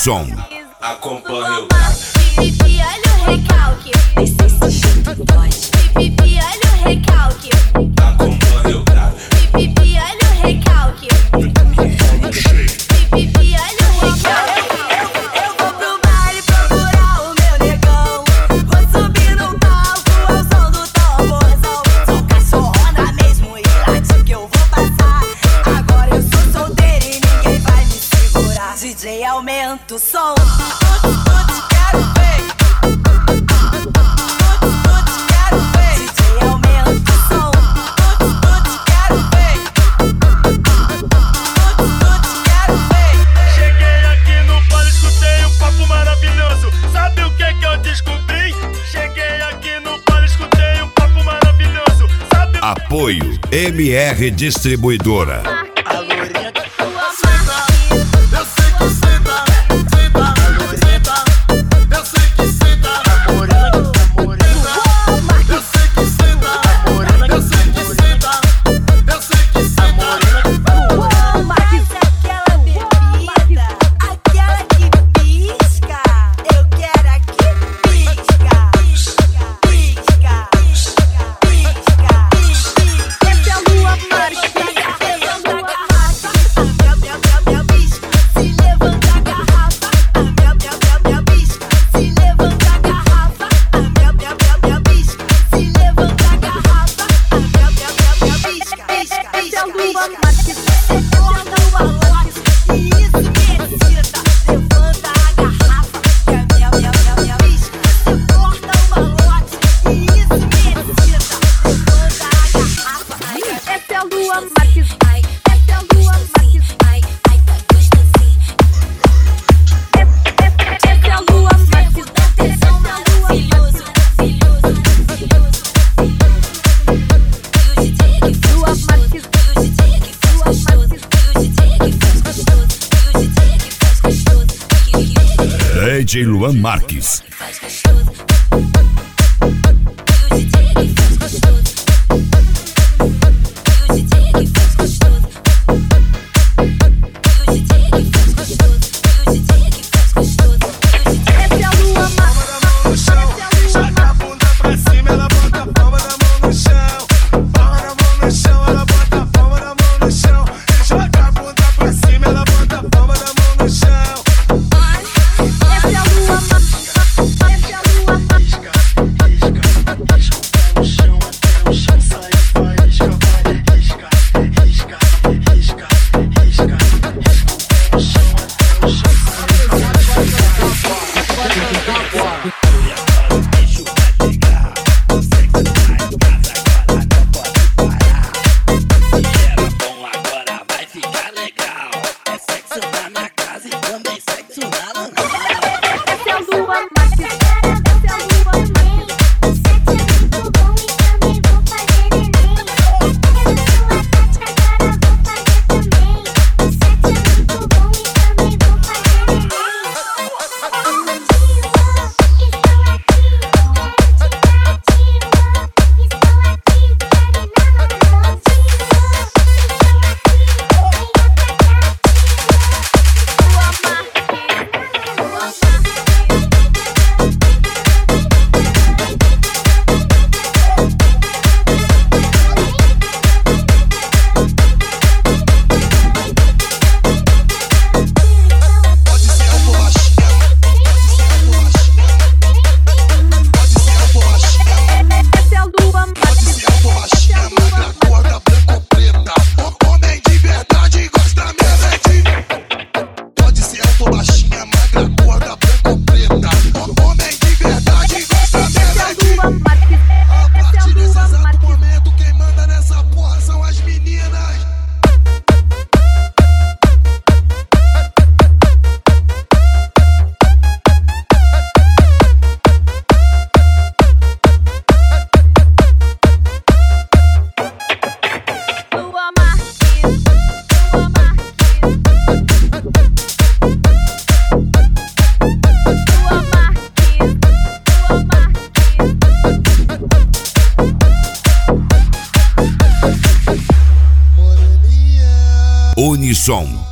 Unissom. Acompanha o Pipi, olha o recalque. Pipi, olha o recalque. acompanha o grave. Pipi, olha o recalque. Pipi, olha o recalque. Eu vou pro baile procurar o meu negão. Vou subir no palco ao som do tamborzão. Sou cachorrona mesmo e late que eu vou passar. Agora eu sou solteira e ninguém vai me segurar. DJ, aumenta o som. Quero ver. Quero ver. DJ, aumenta o som. Quero ver. Quero ver. Cheguei aqui no polo, escutei um papo maravilhoso. Sabe o que eu descobri? Cheguei aqui no polo, escutei um papo maravilhoso. Sabe o Apoio MR Distribuidora. A lourinha Eu sei que senta, senta, senta. Eu sei que senta, a morena, a morena. eu sei que senta, eu sei que senta, eu sei que senta. Mas aquela bebida, aquela que pisca. Eu quero a que pisca. Pisca, pisca, pisca. Essa é a lua marca. Levanta a garrafa, minha pisca. Se levanta a garrafa, minha pisca. Se levanta a garrafa, minha pisca. Se levanta a garrafa, minha pisca. Essa é a lua marca. E isso me excita. Levanta a garrafa, minha pisca. Você corta uma lote. E isso me excita. Levanta a garrafa. Essa é a lua marca. Essa é a lua marca. Essa é a lua marca. Tesão maravilhoso. Lua marca. DJ Luan Marques. Essa é a lua marca. Joga a bunda pra cima, ela bota a palma da mão no chão. Palma da mão no chão, ela bota a palma da mão no chão. Joga a bunda pra cima, ela bota a palma da mão no chão. Essa é a lua marca. Essa é a lua marca. no chão até o chão sai faísca, vai risca, risca, risca, risca, risca. No chão até o chão sai faísca. Bicho vai pegar, o sexo tá em casa, agora não pode parar. Se era bom, agora vai ficar legal. É sexo na minha casa e também sexo na lançada. Essa é a lua marca. Essa é a lua marca. Unissom.